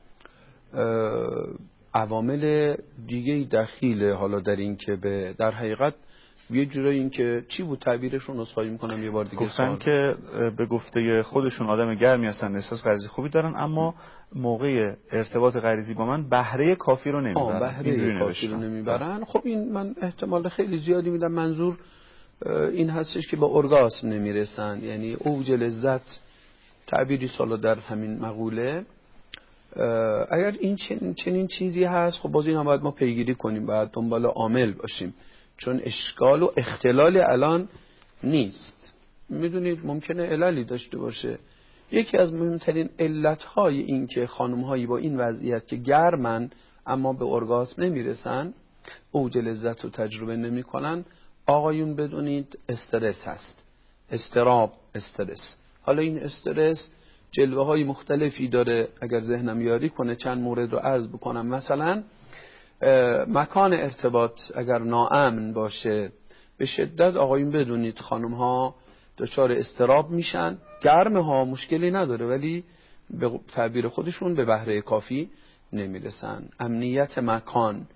عوامل دیگه دخیله حالا در این که در حقیقت یه جورایی این که چی بود تعبیرشون، اصلاحی میکنم یه بار دیگه. گفتن که به گفته خودشون آدم گرمی هستن، احساس غریزی خوبی دارن، اما موقع ارتباط غریزی با من بهره کافی رو نمیبرن. بهره کافی رو نمیبرن. خب این من احتمال خیلی زیادی میدم منظور این هستش که به ارگاسم نمیرسن، یعنی اوج لذت، تعبیری سالا در همین مقوله. اگر این چنین چیزی هست، خب باز این هم باید ما پیگیری کنیم، باید دنبال عامل باشیم، چون اشکال و اختلال الان نیست. میدونید ممکنه عللی داشته باشه. یکی از مهمترین علتهای این که خانم‌هایی با این وضعیت که گرمن اما به ارگاسم نمیرسن، اوج لذت رو تجربه نمی‌کنن، آقایون بدونید استرس هست، اضطراب، استرس. حالا این استرس جلوه‌های مختلفی داره. اگر ذهنم یاری کنه چند مورد رو عرض بکنم. مثلا مکان ارتباط اگر ناامن باشه، به شدت آقایون بدونید خانم‌ها دچار اضطراب میشن. گرم‌ها مشکلی نداره ولی به تعبیر خودشون به بهره کافی نمیرسن. امنیت مکان،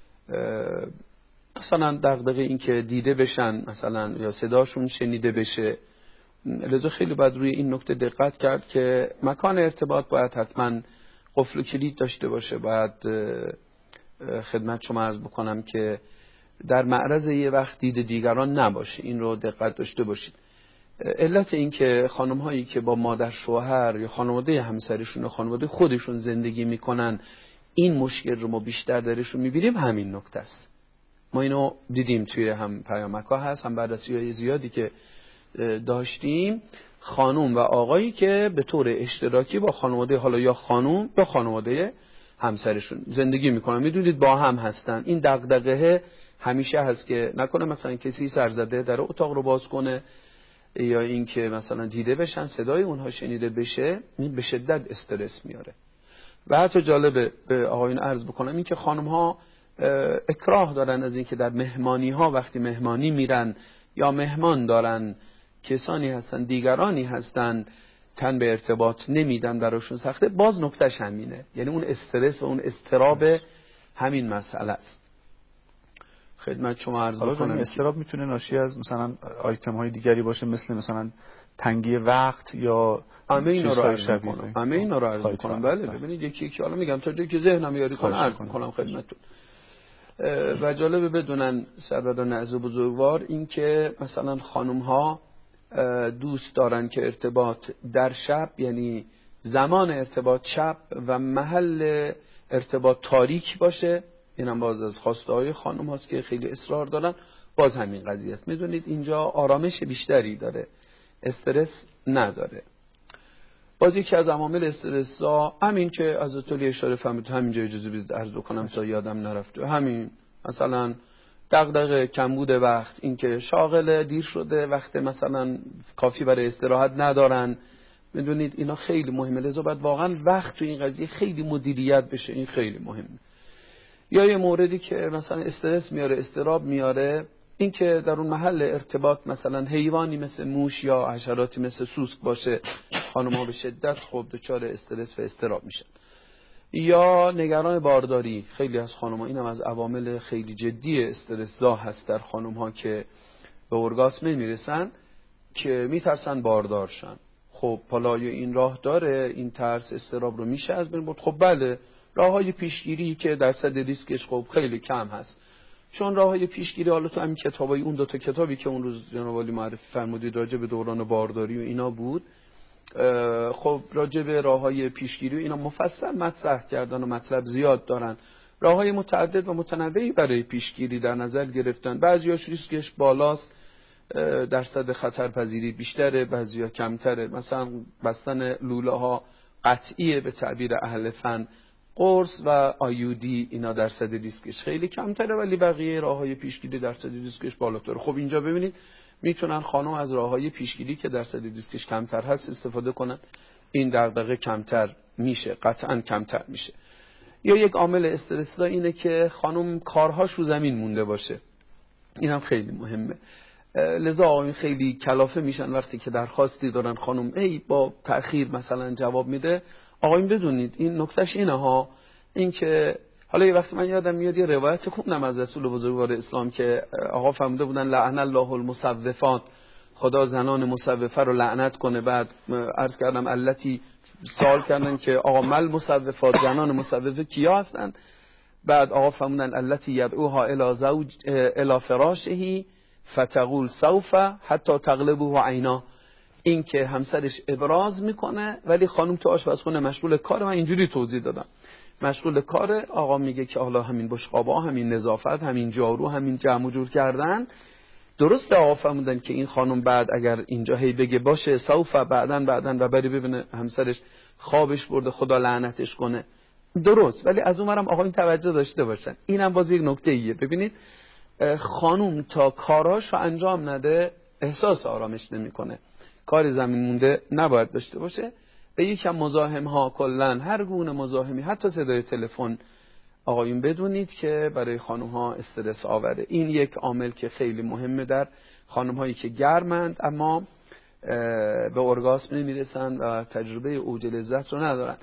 مثلا دغدغه این که دیده بشن مثلا یا صداشون شنیده بشه. لذا خیلی باید روی این نکته دقت کرد که مکان ارتباط باید حتما قفل و کلید داشته باشه. باید خدمت شما عرض بکنم که در معرض یه وقت دید دیگران نباشه. این رو دقت داشته باشید. علت این که خانم هایی که با مادر شوهر یا خانواده همسرشون و خانواده خودشون زندگی میکنن این مشکل رو ما بیشتر درشون میبینیم همین نکته است. ما اینو دیدیم توی هم پیامک‌ها هست، هم بررسی‌های زیادی که داشتیم. خانم و آقایی که به طور اشتراکی با خانواده، حالا یا خانم یا خانواده همسرشون زندگی میکنن، میدونید با هم هستن. این دغدغه همیشه هست که نکنه مثلا کسی سرزده در اتاق رو باز کنه یا این که مثلا دیده بشن، صدای اونها شنیده بشه. این به شدت استرس میاره. و حتی جالبه به آقایون عرض بکنم این که خانم ها اکراه دارن از این که در مهمانی ها وقتی مهمانی میرن یا مهمان دارن، کسانی هستن دیگرانی هستن تن به ارتباط نمیدن، براشون سخته. باز نکتهش همینه، یعنی اون استرس و اون اضطراب همین مسئله است. خدمت شما عرض بکنم استراب میتونه ناشی از مثلا آیتم های دیگری باشه، مثلا تنگی وقت یا چیزهای شبیه. همه اینا رو عرض میکنم. بله ببینید یکی حالا میگم تا جایی که ذهنم یاری کنه عرض میکنم خدمتتون. و جالبه بدونن سروران اعز بزرگوار این که مثلا خانم ها دوست دارن که ارتباط در شب، یعنی زمان ارتباط شب و محل ارتباط تاریک باشه. اینم باز از خواسته های خانم هاست که خیلی اصرار دارن. باز همین قضیه است. میدونید اینجا آرامش بیشتری داره، استرس نداره. باز یکی از عوامل استرس ها همین که از اطلاعی اشاره فهمید، همینجا اجازه بدید عرض بکنم تا یادم نرفته، همین مثلا دغدغه کمبود وقت، این که شاغل دیر شده، وقت مثلا کافی برای استراحت ندارن. میدونید اینا خیلی مهمه. لذا باید واقعا وقت تو این قضیه خیلی مدیریت بشه. این خیلی مهمه. یا یه موردی که مثلا استرس میاره، اضطراب میاره، این که در اون محل ارتباط مثلا حیوانی مثل موش یا حشراتی مثل سوسک باشه، خانم‌ها به شدت خب دچار استرس و اضطراب میشن. یا نگران بارداری، خیلی از خانم‌ها اینم از عوامل خیلی جدی استرس زا هست در خانم‌ها که به ارگاسم نمیرسن، که میترسن باردار شن. خب حالا این راه داره این ترس اضطراب رو میشه از بین برد؟ خب بله، راه‌های پیشگیری که درصد ریسکش خب خیلی کم هست. چون راه‌های پیشگیری حالا تو همین کتابای اون دو تا کتابی که اون روز جناب عالی معرفی فرمودید راجع به دوران بارداری و اینا بود، خب راجع به راه‌های پیشگیری و اینا مفصل مطرح کردن و مطلب زیاد دارن. راه‌های متعدد و متنوعی برای پیشگیری در نظر گرفتن. بعضیاش ریسکش بالاست، درصد خطرپذیری بیشتره، بعضیا کمتره. مثلا بستن لوله‌ها قطعیه به تعبیر اهل فن، قرص و آیودی اینا درصد ریسکش خیلی کمتره، ولی بقیه راههای پیشگیری درصد ریسکش بالاتره. خب اینجا ببینید میتونن خانم از راههای پیشگیری که درصد ریسکش کمتر هست استفاده کنن، این دغدغه کمتر میشه، قطعا کمتر میشه. یا یک عامل استرس‌زا اینه که خانم کارهاش رو زمین مونده باشه، اینم خیلی مهمه. لذا آقایون خیلی کلافه میشن وقتی که درخواستی دارن خانم با تأخیر مثلا جواب میده. آقایون بدونید این نکتهش اینه ها، این که حالا یه وقتی من یادم میاد یه روایت خوندم از رسول بزرگوار اسلام که آقا فرموده بودن لعن الله المصوفات، خدا زنان مصوفه رو لعنت کنه. بعد عرض کردم التی، سوال کردن که آقا مل مصوفات، زنان مصوفه کیا هستن؟ بعد آقا فرمودن التی یدعوها الی فراشه فتقول سوف حتی تغلبه عینا، این که همسرش ابراز میکنه ولی خانم تو آشپزخونه مشغول کار. من اینجوری توضیح دادم مشغول کار، آقا میگه که حالا همین بشقابا، همین نظافت، همین جارو، همین جمع و جور کردن. درسته آقا فرمودن که این خانم بعد اگر اینجا هی بگه باشه سوف بعدن و بری ببینه همسرش خوابش برده خدا لعنتش کنه، درست، ولی از اونورم آقا این توجه داشته باشن. اینم باز یک نکته ایه. ببینید خانم تا کاراشو انجام نده احساس آرامش نمیکنه، کار زمین مونده نباید داشته باشه. به یکم مزاحم ها، کلن هر گونه مزاحمی، حتی صدای تلفن، آقایون بدونید که برای خانم ها استرس آوره. این یک عامل که خیلی مهمه در خانم هایی که گرمند اما به ارگاسم نمیرسن و تجربه اوج لذت رو ندارن.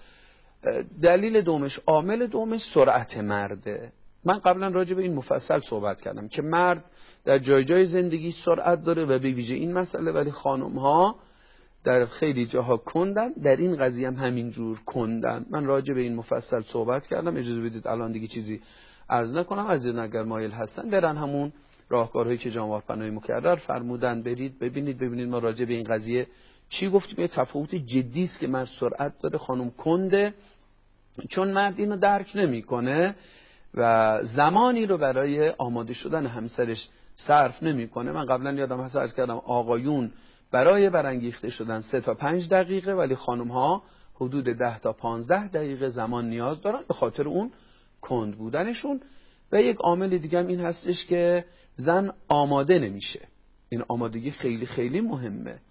دلیل دومش، عامل دومش سرعت مرده. من قبلا راجع به این مفصل صحبت کردم که مرد در جای جای زندگی سرعت داره و به ویژه این مسئله، ولی خانم ها در خیلی جاها کندن، در این قضیه هم همینجور کندن. من راجع به این مفصل صحبت کردم، اجازه بدید الان دیگه چیزی عرض نکنم. عزیزان اگر مایل هستن برن همون راهکارهایی که جناب پناهی مکرر فرمودن برید ببینید ما راجع به این قضیه چی گفتیم. یه تفاوت جدی است که مرد سرعت داره، خانم کنده، چون مرد اینو درک نمیکنه و زمانی رو برای آماده شدن همسرش صرف نمیکنه. من قبلا یادم هست عرض کردم آقایون برای برانگیخته شدن 3 تا 5 دقیقه، ولی خانم ها حدود 10 تا 15 دقیقه زمان نیاز دارن به خاطر اون کند بودنشون. و یک عامل دیگه هم این هستش که زن آماده نمیشه. این آمادگی خیلی خیلی مهمه.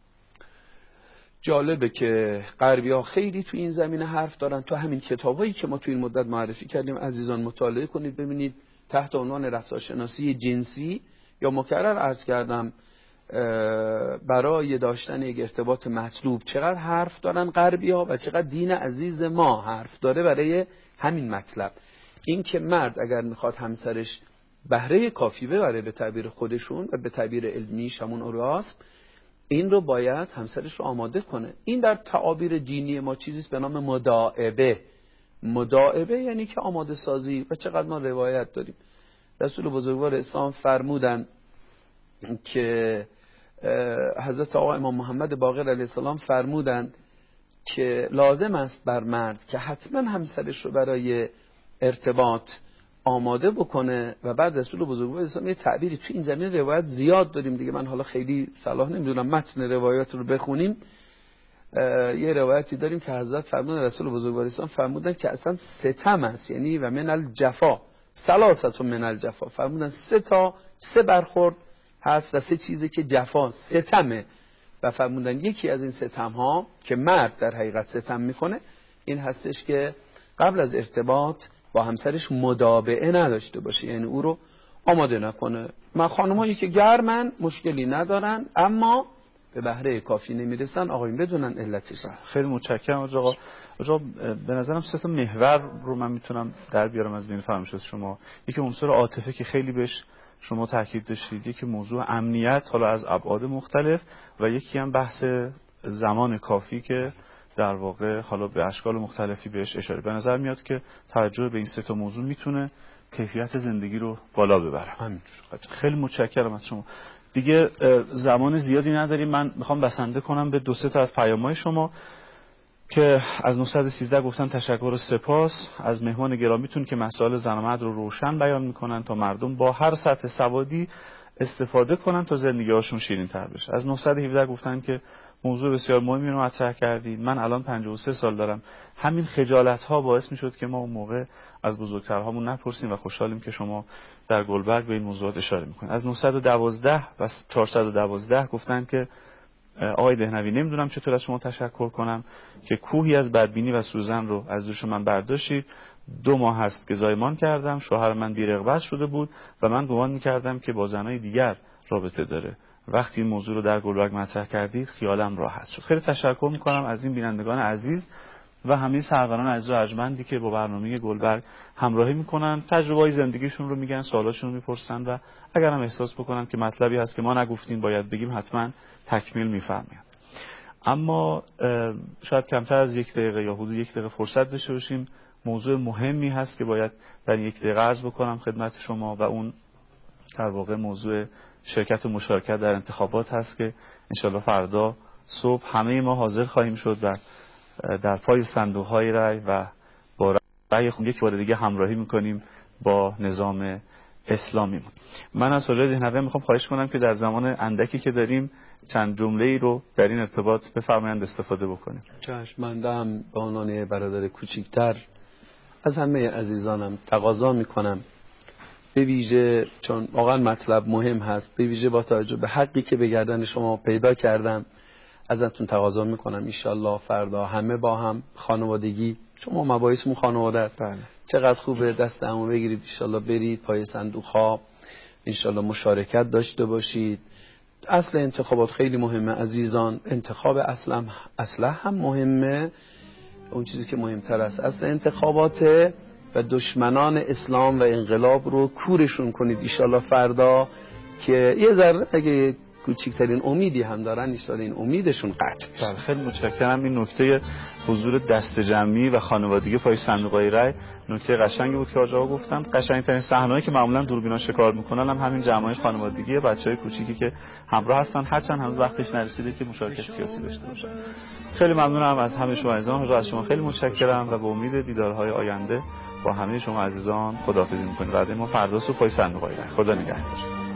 جالبه که غربی ها خیلی تو این زمینه حرف دارن. تو همین کتابایی که ما تو این مدت معرفی کردیم عزیزان مطالعه کنید ببینید تحت عنوان رفتارشناسی جنسی، یا مکرر عرض کردم برای داشتن یک ارتباط مطلوب چقدر حرف دارن غربی ها و چقدر دین عزیز ما حرف داره برای همین مطلب. این که مرد اگر میخواد همسرش بهره کافی ببره به تعبیر خودشون و به تعبیر علمیش همون اورگاسم، این رو باید همسرش رو آماده کنه. این در تعابیر دینی ما چیزیست به نام مداعبه. مداعبه یعنی که آماده سازی. و چقدر ما روایت داریم رسول بزرگوار اسلام فرمودن که حضرت آقا امام محمد باقر علیه السلام فرمودند که لازم است بر مرد که حتما همسرش رو برای ارتباط آماده بکنه. و بعد رسول بزرگوار اسلام یه تعبیری تو این زمینه روایت زیاد داریم دیگه، من حالا خیلی صلاح نمیدونم متن روایات رو بخونیم. یه روایتی داریم که حضرت فرمودن رسول بزرگوار اسلام فرمودن که اصلا ستم است، یعنی و من الجفا ثلاثه من الجفا، فرمودن 3 برخورد هست و 3 چیزی که جفا ستمه. و فرمودن یکی از این ستم ها که مرد در حقیقت ستم میکنه این هستش که قبل از ارتباط با همسرش مدابعه نداشته باشه، یعنی او رو آماده نکنه. من خانمایی که گرمن مشکلی ندارن اما به بهره کافی نمیرسن، آقایون بدونن علتش. خیلی متشکرم آقا. به نظرم 3 تا محور رو من میتونم در بیارم از بین فرمایشات شما. یکی عنصر عاطفه که خیلی بهش شما تاکید داشتید، یکی موضوع امنیت حالا از ابعاد مختلف، و یکی هم بحث زمان کافی که در واقع حالا به اشکال مختلفی بهش اشاره. به نظر میاد که توجه به این 3 تا موضوع میتونه کیفیت زندگی رو بالا ببره. همینجور. خیلی متشکرم از شما. دیگه زمان زیادی نداریم، من میخوام بسنده کنم به 2-3 تا از پیام‌های شما که از 913 گفتن تشکر و سپاس از مهمان گرامیتون که مسائل زن و مرد رو روشن بیان میکنن تا مردم با هر سطح سوادی استفاده کنن تا زندگی‌هاشون شیرین‌تر بشه. از 917 گفتن که موضوع بسیار مهمی رو مطرح کردید. من الان 53 سال دارم. همین خجالت‌ها باعث می‌شد که ما اون موقع از بزرگترهامون نپرسیم و خوشحالیم که شما در گلبرگ به این موضوعات اشاره می‌کنید. از 912 و 412 گفتن که آقای دهنوی نمیدونم چطور از شما تشکر کنم که کوهی از بدبینی و سوزن رو از دوش من برداشتید. 2 ماه هست که زایمان کردم، شوهر من بی‌رغبت شده بود و من گمان می‌کردم که با زنای دیگر رابطه داره. وقتی این موضوع رو در گلبرگ مطرح کردید خیالم راحت شد. خیلی تشکر می‌کنم از این بینندگان عزیز و همه سروران عزیز و ارجمندی که با برنامه گلبرگ همراهی میکنن، تجربه‌های زندگیشون رو میگن، سوالاشون رو میپرسن و اگر هم احساس بکنن که مطلبی هست که ما نگفتیم باید بگیم حتما تکمیل میفرمایند. اما شاید کمتر از 1 دقیقه یا حدود 1 دقیقه فرصت داشته باشیم. موضوع مهمی هست که باید در 1 دقیقه عرض بکنم خدمت شما و اون در واقع موضوع شرکت و مشارکت در انتخابات هست که انشالله فردا صبح همه ما حاضر خواهیم شد و در پای صندوق‌های رای و با رای خود یک بار دیگه همراهی می‌کنیم با نظام اسلامی. من از حضرت دهنوی میخوام خواهش کنم که در زمان اندکی که داریم چند جمله‌ای رو در این ارتباط بفرمایند استفاده بکنیم. چشم. من دارم به عنوان برادر کوچیکتر از همه عزیزانم تقاضا میکنم، به ویژه چون واقعا مطلب مهم هست، به ویژه با توجه به حقی که به گردن شما پیدا کردم ازتون تقاضا میکنم ان شاءالله فردا همه با هم خانوادگی، شما مباحثمون خانواده است، چقدر خوبه دست همو بگیرید ان شاءالله برید پای صندوق ها ان شاءالله مشارکت داشته باشید. اصل انتخابات خیلی مهمه عزیزان، انتخاب اصلا هم مهمه، اون چیزی که مهمتر است اصل انتخاباته و دشمنان اسلام و انقلاب رو کورشون کنید ان شاءالله فردا که یه ذره اگه کوچکترین امیدی هم دارن ان این امیدشون قطع بشه. خیلی متشکرم. این نکته حضور دست جمعی و خانوادگی پای صندوق‌های رای نکته قشنگی بود که آقا گفتن. قشنگترین صحنه‌ای که معمولا دوربینا شکار میکنن هم همین جمعای خانوادگی بچهای کوچیکی که همراه هستن، هرچند هنوز وقتش نرسیده که مشارکت سیاسی داشته باشن. خیلی ممنونم از همه شما عزیزان، از شما خیلی متشکرم و به امید دیدارهای آینده با همه شما عزیزان خداحافظی می‌کنیم. بعد ما فردا صبح پای صندوق‌های رای. خدا نگهدار.